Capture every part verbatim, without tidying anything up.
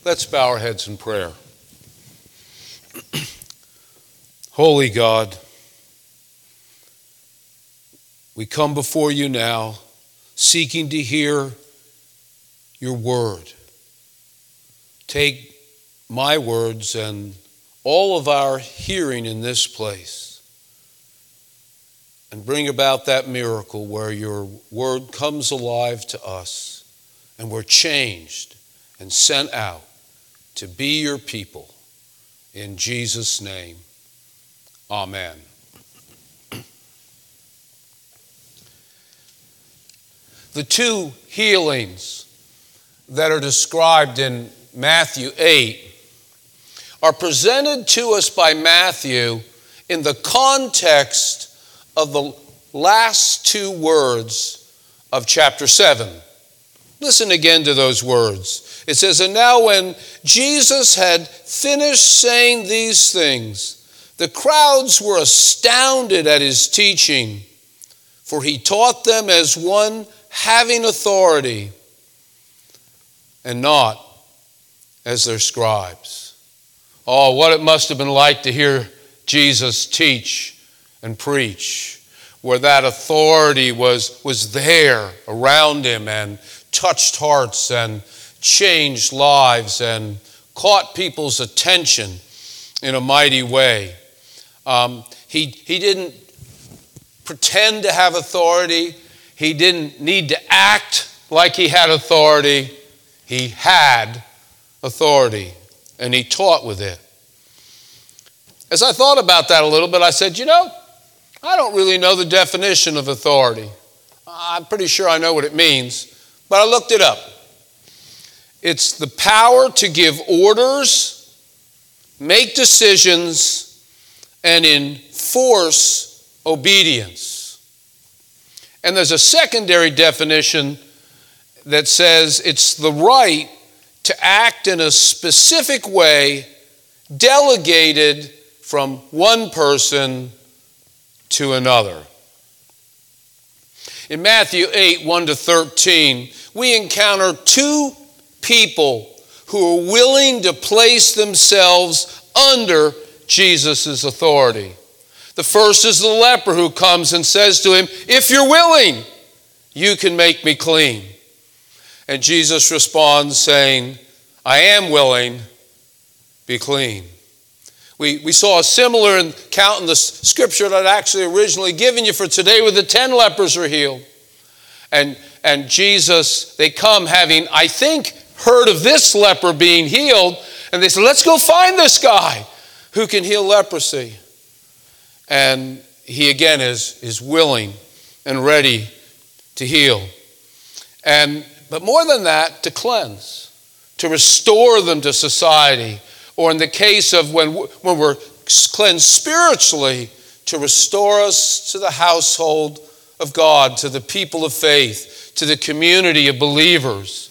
Let's bow our heads in prayer. Holy God, we come before you now seeking to hear your word. Take my words and all of our hearing in this place and bring about that miracle where your word comes alive to us and we're changed and sent out to be your people. In Jesus' name, amen. The two healings that are described in Matthew eight are presented to us by Matthew in the context of the last two words of chapter seven. Listen again to those words. It says, "And now when Jesus had finished saying these things, the crowds were astounded at his teaching, for he taught them as one having authority, and not as their scribes." Oh, what it must have been like to hear Jesus teach and preach, where that authority was, was there around him and touched hearts and changed lives and caught people's attention in a mighty way. Um, he, he didn't pretend to have authority. He didn't need to act like he had authority. He had authority, and he taught with it. As I thought about that a little bit, I said, you know, I don't really know the definition of authority. I'm pretty sure I know what it means, but I looked it up. It's the power to give orders, make decisions, and enforce obedience. And there's a secondary definition that says it's the right to act in a specific way, delegated from one person to another. In Matthew eight, one to thirteen, we encounter two people who are willing to place themselves under Jesus' authority. The first is the leper who comes and says to him, "If you're willing, you can make me clean." And Jesus responds saying, "I am willing, be clean." We, we saw a similar account in the scripture that I'd actually originally given you for today, where the ten lepers are healed. And, and Jesus, they come having, I think, heard of this leper being healed, and they said, "Let's go find this guy who can heal leprosy." And he again is, is willing and ready to heal. And but more than that, to cleanse, to restore them to society, or in the case of when, when we're cleansed spiritually, to restore us to the household of God, to the people of faith, to the community of believers.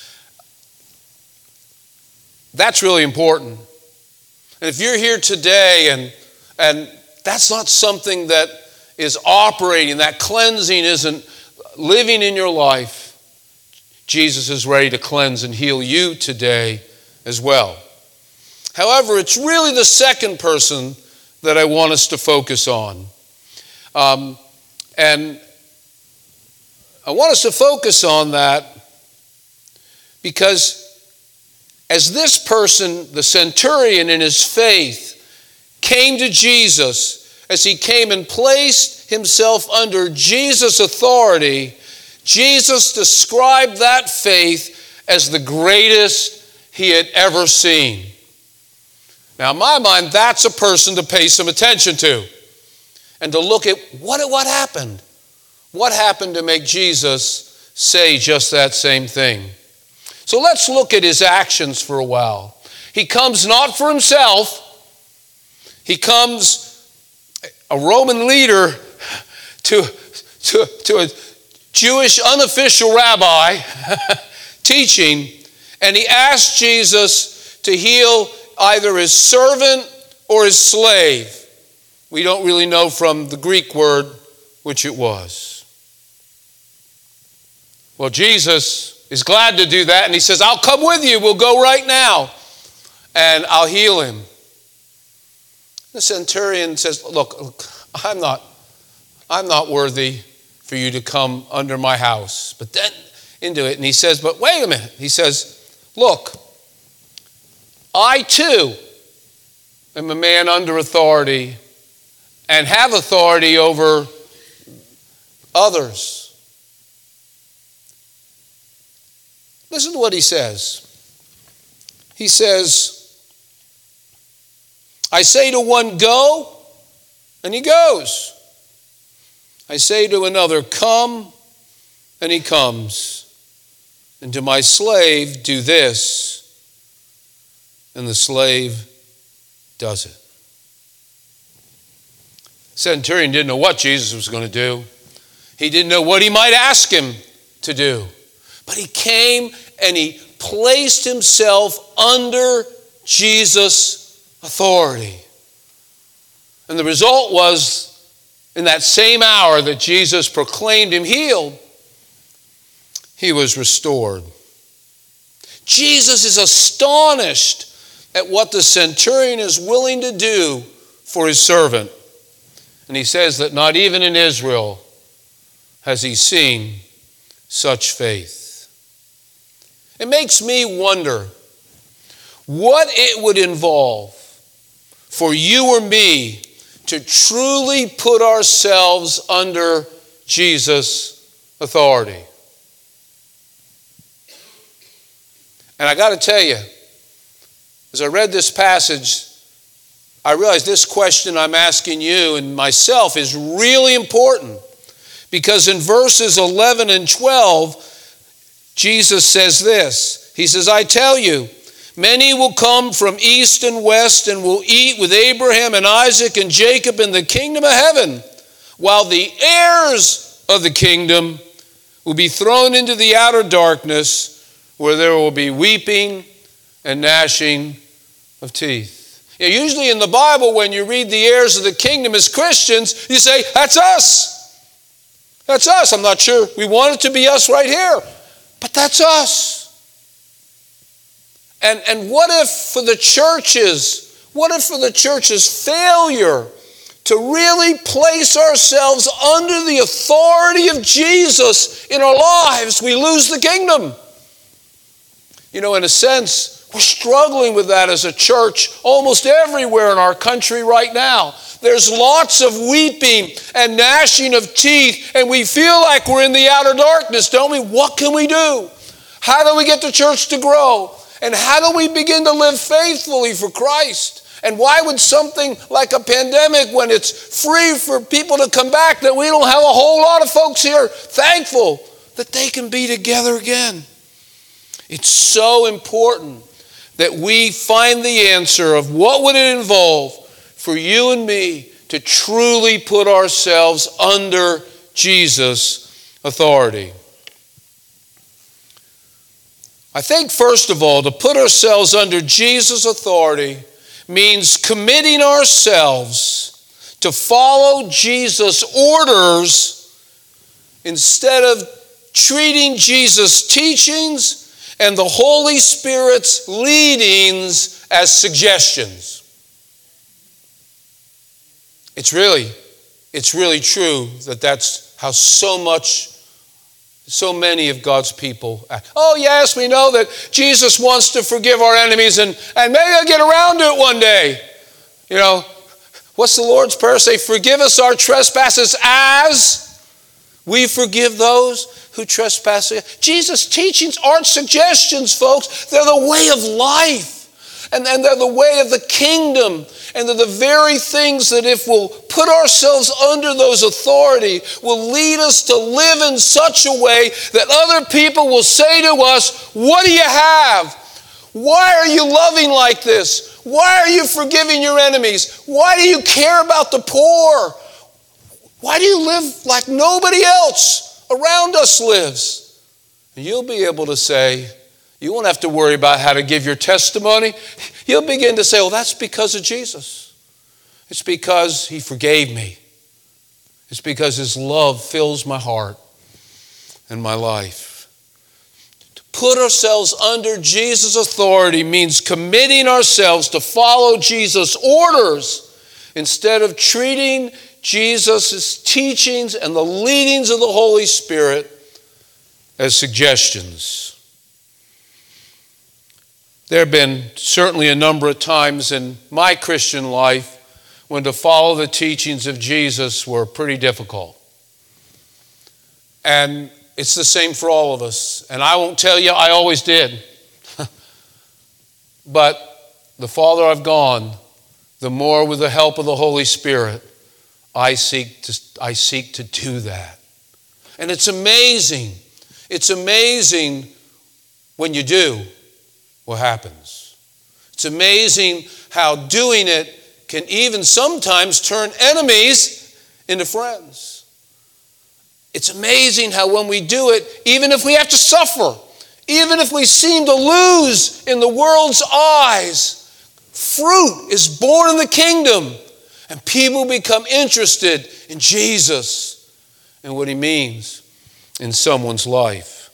That's really important. And if you're here today and, and that's not something that is operating, that cleansing isn't living in your life, Jesus is ready to cleanse and heal you today as well. However, it's really the second person that I want us to focus on. Um, and I want us to focus on that because as this person, the centurion in his faith, came to Jesus, as he came and placed himself under Jesus' authority, Jesus described that faith as the greatest he had ever seen. Now, in my mind, that's a person to pay some attention to and to look at what, what happened. What happened to make Jesus say just that same thing? So let's look at his actions for a while. He comes not for himself. He comes a Roman leader to, to, to a Jewish unofficial rabbi teaching, and he asked Jesus to heal either his servant or his slave. We don't really know from the Greek word which it was. Well, Jesus is glad to do that, and he says, I'll come with you. We'll go right now, and I'll heal him. The centurion says, look, look I'm not, I'm not worthy for you to come under my house. But then into it, and he says, but wait a minute. He says, look, I too am a man under authority and have authority over others. Listen to what he says. He says, I say to one, go, and he goes. I say to another, come, and he comes. And to my slave, do this, and the slave does it. Centurion didn't know what Jesus was going to do. He didn't know what he might ask him to do. But he came and he placed himself under Jesus' authority. And the result was, in that same hour that Jesus proclaimed him healed, he was restored. Jesus is astonished at what the centurion is willing to do for his servant. And he says that not even in Israel has he seen such faith. It makes me wonder what it would involve for you or me to truly put ourselves under Jesus' authority. And I got to tell you, as I read this passage, I realized this question I'm asking you and myself is really important, because in verses eleven and twelve, Jesus says this. He says, I tell you, many will come from east and west and will eat with Abraham and Isaac and Jacob in the kingdom of heaven, while the heirs of the kingdom will be thrown into the outer darkness, where there will be weeping and gnashing of teeth. You know, usually in the Bible, when you read the heirs of the kingdom as Christians, you say, that's us. That's us. I'm not sure we want it to be us right here, but that's us. And, and what if for the churches, what if for the church's failure to really place ourselves under the authority of Jesus in our lives, we lose the kingdom? You know, in a sense, we're struggling with that as a church almost everywhere in our country right now. There's lots of weeping and gnashing of teeth, and we feel like we're in the outer darkness, don't we? What can we do? How do we get the church to grow? And how do we begin to live faithfully for Christ? And why would something like a pandemic, when it's free for people to come back, that we don't have a whole lot of folks here thankful that they can be together again? It's so important that we find the answer of what would it involve for you and me to truly put ourselves under Jesus' authority. I think, first of all, to put ourselves under Jesus' authority means committing ourselves to follow Jesus' orders instead of treating Jesus' teachings and the Holy Spirit's leadings as suggestions. It's really, it's really true that that's how so much, so many of God's people act. Oh yes, we know that Jesus wants to forgive our enemies, and, and maybe I'll get around to it one day. You know, what's the Lord's Prayer say? Forgive us our trespasses as we forgive those who trespass against. Jesus' teachings aren't suggestions, folks. They're the way of life. And, and they're the way of the kingdom. And they're the very things that if we'll put ourselves under those authority, will lead us to live in such a way that other people will say to us, what do you have? Why are you loving like this? Why are you forgiving your enemies? Why do you care about the poor? Why do you live like nobody else around us lives? And you'll be able to say, you won't have to worry about how to give your testimony. You'll begin to say, well, that's because of Jesus. It's because he forgave me. It's because his love fills my heart and my life. To Put ourselves under Jesus' authority means committing ourselves to follow Jesus' orders instead of treating Jesus' teachings and the leadings of the Holy Spirit as suggestions. There have been certainly a number of times in my Christian life when to follow the teachings of Jesus were pretty difficult. And it's the same for all of us. And I won't tell you I always did. But the farther I've gone, the more with the help of the Holy Spirit, I seek to, I seek to do that. And it's amazing. It's amazing when you do what happens. It's amazing how doing it can even sometimes turn enemies into friends. It's amazing how when we do it, even if we have to suffer, even if we seem to lose in the world's eyes, fruit is born in the kingdom and people become interested in Jesus and what he means in someone's life.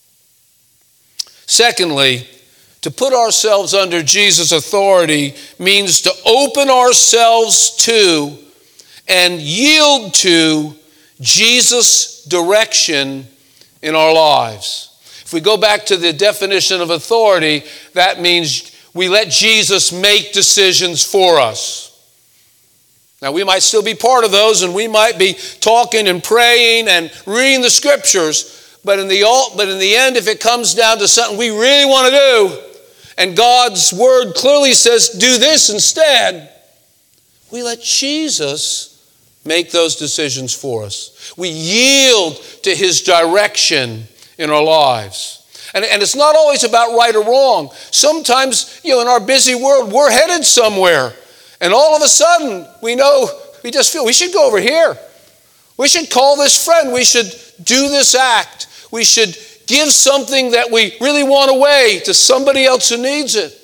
Secondly, to put ourselves under Jesus' authority means to open ourselves to and yield to Jesus' direction in our lives. If we go back to the definition of authority, that means we let Jesus make decisions for us. Now, we might still be part of those, and we might be talking and praying and reading the scriptures, but in the, but in the end, if it comes down to something we really want to do, and God's word clearly says, do this instead, we let Jesus make those decisions for us. We yield to his direction in our lives. And, and it's not always about right or wrong. Sometimes, you know, in our busy world, we're headed somewhere. And all of a sudden, we know, we just feel we should go over here. We should call this friend. We should do this act. We should give something that we really want away to somebody else who needs it.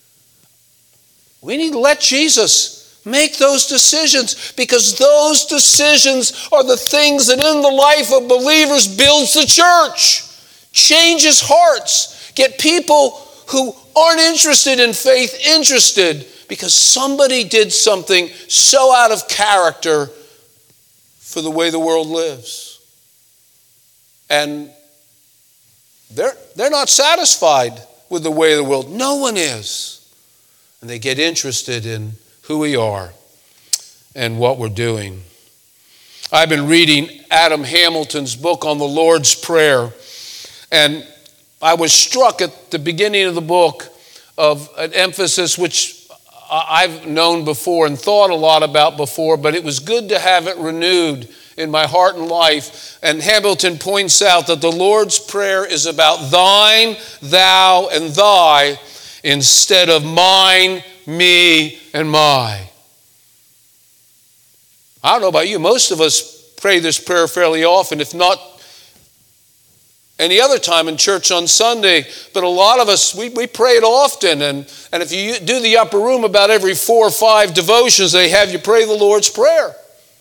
We need to let Jesus make those decisions, because those decisions are the things that in the life of believers builds the church, changes hearts, get people who aren't interested in faith interested because somebody did something so out of character for the way the world lives. And they're, they're not satisfied with the way of the world. No one is. And they get interested in who we are and what we're doing. I've been reading Adam Hamilton's book on the Lord's Prayer, and I was struck at the beginning of the book of an emphasis which I've known before and thought a lot about before, but it was good to have it renewed in my heart and life. And Hamilton points out that the Lord's Prayer is about thine, thou, and thy instead of mine, me, and my. I don't know about you, most of us pray this prayer fairly often, if not any other time in church on Sunday, but a lot of us, we, we pray it often, and, and if you do the upper room about every four or five devotions, they have you pray the Lord's Prayer.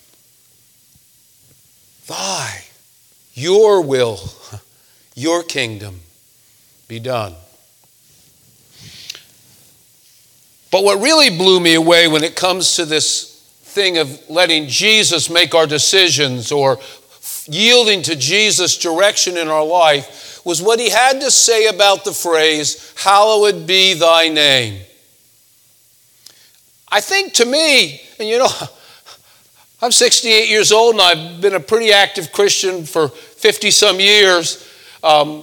Thy, your will, your kingdom be done. But what really blew me away when it comes to this thing of letting Jesus make our decisions or yielding to Jesus' direction in our life was what he had to say about the phrase, hallowed be thy name. I think to me, and you know, I'm sixty-eight years old and I've been a pretty active Christian for fifty some years. Um,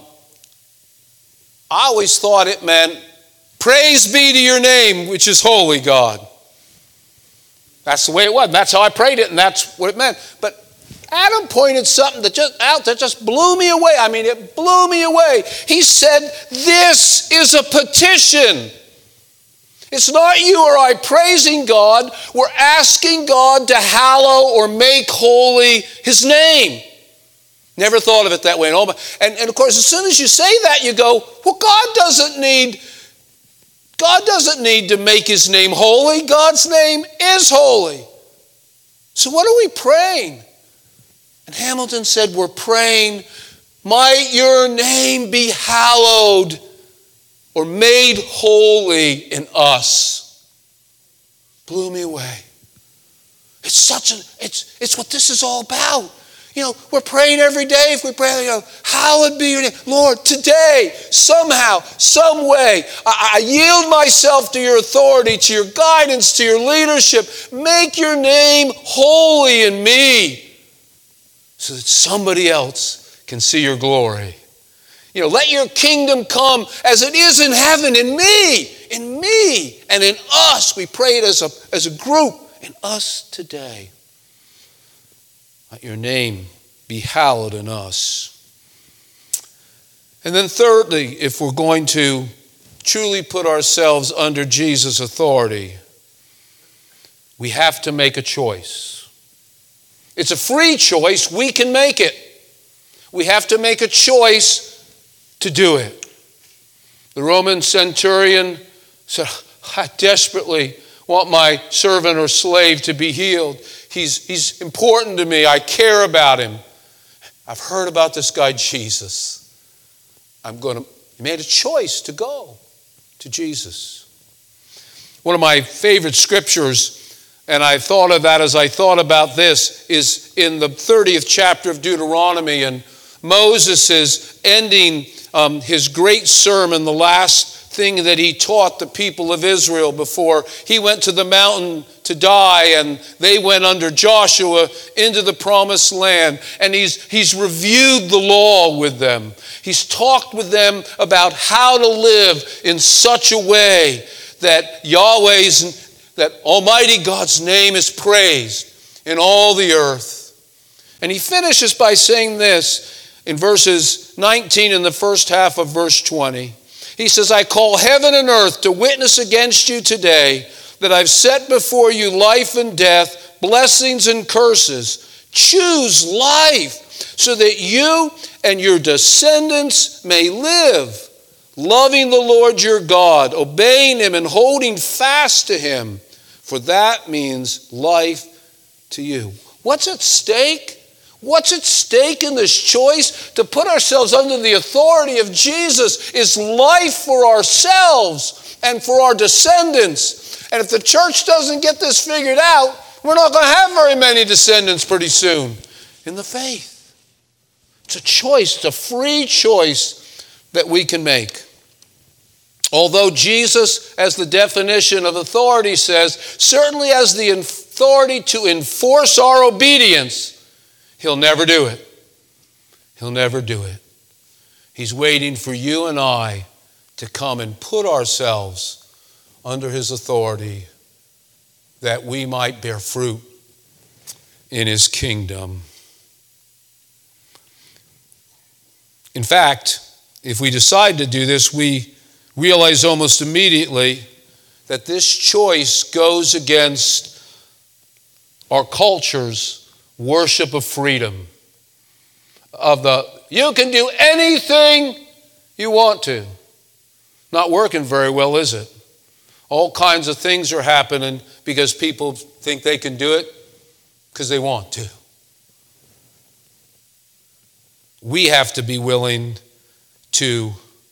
I always thought it meant, praise be to your name, which is holy, God. That's the way it was. That's how I prayed it, and that's what it meant. But Adam pointed something that just out that just blew me away. I mean, it blew me away. He said, this is a petition. It's not you or I praising God. We're asking God to hallow or make holy his name. Never thought of it that way. And, and of course, as soon as you say that, you go, well, God doesn't need God doesn't need to make his name holy. God's name is holy. So what are we praying? And Hamilton said we're praying Might your name be hallowed or made holy in us. Blew me away. It's such a, it's, it's what this is all about. You know, we're praying every day. If we pray, you know, hallowed be your name. Lord, today, somehow, some way, I, I yield myself to your authority, to your guidance, to your leadership. Make your name holy in me so that somebody else can see your glory. You know, let your kingdom come as it is in heaven, in me, in me, and in us. We pray it as a, as a group, in us today. Let your name be hallowed in us. And then thirdly, if we're going to truly put ourselves under Jesus' authority, we have to make a choice. It's a free choice. We can make it. We have to make a choice to do it. The Roman centurion said, I desperately want my servant or slave to be healed. He's, he's important to me. I care about him. I've heard about this guy, Jesus. I'm going to, he made a choice to go to Jesus. One of my favorite scriptures, and I thought of that as I thought about this, is in the thirtieth chapter of Deuteronomy. And Moses is ending um, his great sermon, the last thing that he taught the people of Israel before he went to the mountain to die, and they went under Joshua into the promised land. And he's, he's reviewed the law with them. He's talked with them about how to live in such a way that Yahweh's, that Almighty God's name is praised in all the earth. And he finishes by saying this in verses nineteen and the first half of verse twenty. He says, I call heaven and earth to witness against you today that I've set before you life and death, blessings and curses. Choose life so that you and your descendants may live, loving the Lord your God, obeying him and holding fast to him, for that means life to you. What's at stake? What's at stake in this choice to put ourselves under the authority of Jesus is life for ourselves and for our descendants. And if the church doesn't get this figured out, we're not going to have very many descendants pretty soon in the faith. It's a choice, it's a free choice that we can make. Although Jesus, as the definition of authority says, certainly has the authority to enforce our obedience, he'll never do it. He'll never do it. He's waiting for you and I to come and put ourselves under his authority that we might bear fruit in his kingdom. In fact, if we decide to do this, we realize almost immediately that this choice goes against our culture's worship of freedom, of the, you can do anything you want to. Not working very well, is it? All kinds of things are happening because people think they can do it because they want to. We have to be willing to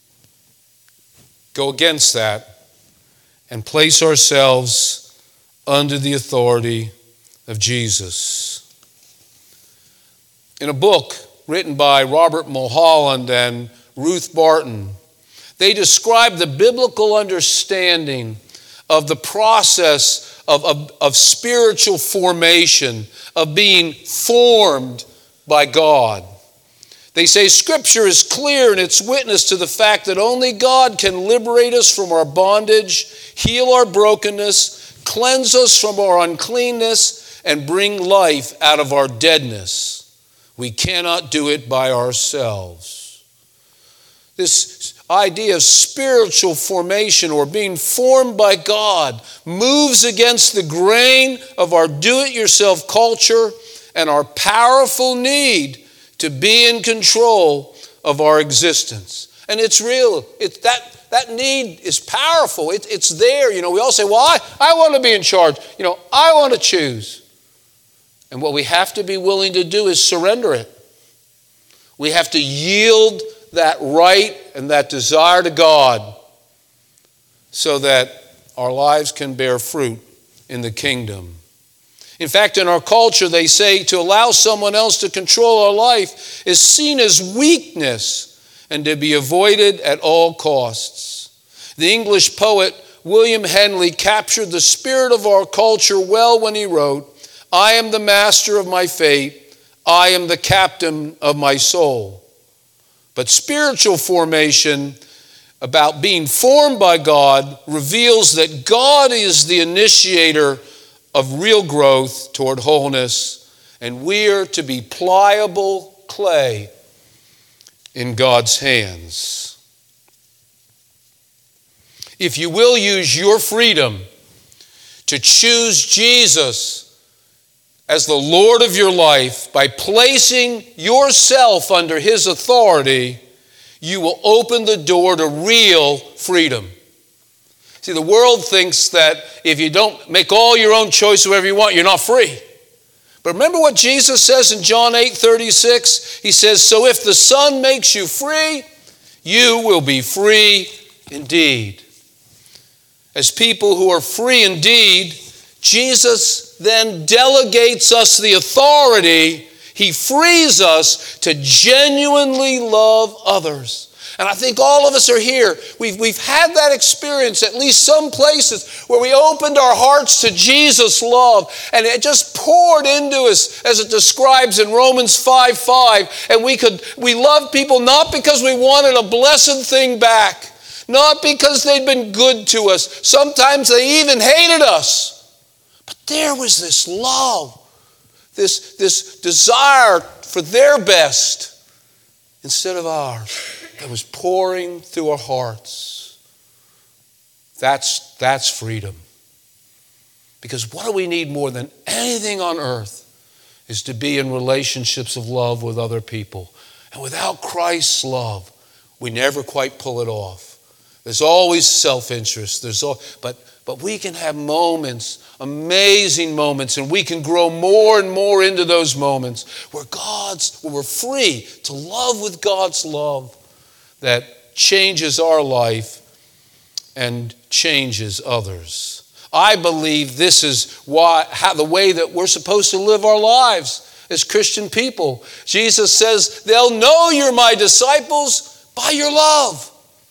go against that and place ourselves under the authority of Jesus. In a book written by Robert Mulholland and Ruth Barton, they describe the biblical understanding of the process of, of, of spiritual formation, of being formed by God. They say Scripture is clear in its witness to the fact that only God can liberate us from our bondage, heal our brokenness, cleanse us from our uncleanness, and bring life out of our deadness. We cannot do it by ourselves. This idea of spiritual formation or being formed by God moves against the grain of our do-it-yourself culture and our powerful need to be in control of our existence. And it's real. It's that, that need is powerful. It, it's there. You know, we all say, well, I, I want to be in charge. You know, I want to choose. And what we have to be willing to do is surrender it. We have to yield that right and that desire to God so that our lives can bear fruit in the kingdom. In fact, in our culture, they say to allow someone else to control our life is seen as weakness and to be avoided at all costs. The English poet William Henley captured the spirit of our culture well when he wrote, "I am the master of my fate. I am the captain of my soul." But spiritual formation, about being formed by God, reveals that God is the initiator of real growth toward wholeness, and we are to be pliable clay in God's hands. If you will use your freedom to choose Jesus as the Lord of your life by placing yourself under His authority, you will open the door to real freedom. See, the world thinks that if you don't make all your own choices, whatever you want, you're not free. But remember what Jesus says in John eight thirty-six? He says, "So if the Son makes you free, you will be free indeed." As people who are free indeed, Jesus then delegates us the authority. He frees us to genuinely love others. And I think all of us are here. We've, we've had that experience, at least some places, where we opened our hearts to Jesus' love, and it just poured into us, as it describes in Romans five five. And we could we loved people not because we wanted a blessed thing back, not because they'd been good to us. Sometimes they even hated us. But there was this love, this, this desire for their best instead of ours, that was pouring through our hearts. That's, that's freedom. Because what do we need more than anything on earth is to be in relationships of love with other people. And without Christ's love, we never quite pull it off. There's always self-interest. There's all, but, but we can have moments, amazing moments, and we can grow more and more into those moments where God's, where we're free to love with God's love that changes our life and changes others. I believe this is why, how, the way that we're supposed to live our lives as Christian people. Jesus says, "They'll know you're my disciples by your love."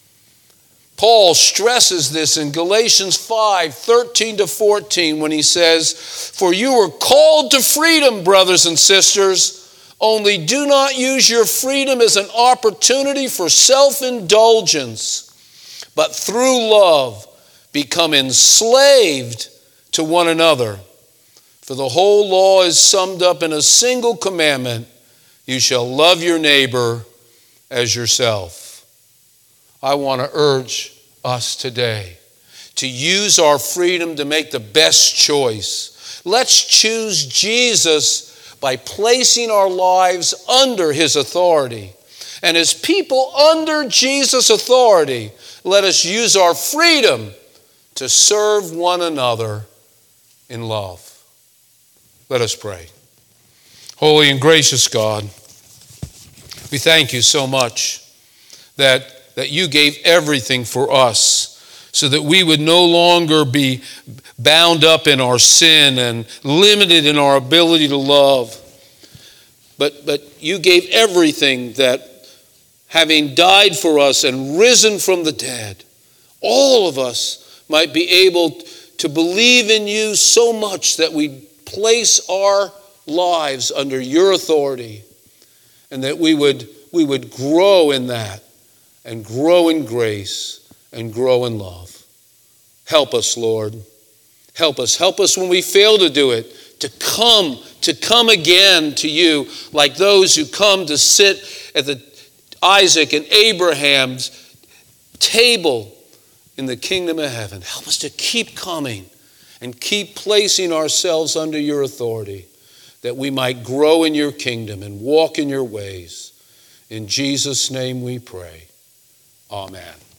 Paul stresses this in Galatians five thirteen to fourteen when he says, "For you were called to freedom, brothers and sisters. Only do not use your freedom as an opportunity for self-indulgence, but through love become enslaved to one another. For the whole law is summed up in a single commandment: you shall love your neighbor as yourself." I want to urge us today to use our freedom to make the best choice. Let's choose Jesus by placing our lives under His authority. And as people under Jesus' authority, let us use our freedom to serve one another in love. Let us pray. Holy and gracious God, we thank you so much that that you gave everything for us so that we would no longer be bound up in our sin and limited in our ability to love. But, but you gave everything that, having died for us and risen from the dead, all of us might be able to believe in you so much that we place our lives under your authority, and that we would, we would grow in that, and grow in grace, and grow in love. Help us, Lord. Help us. Help us when we fail to do it, to come, to come again to you like those who come to sit at the Isaac and Abraham's table in the kingdom of heaven. Help us to keep coming and keep placing ourselves under your authority, that we might grow in your kingdom and walk in your ways. In Jesus' name we pray. Amen.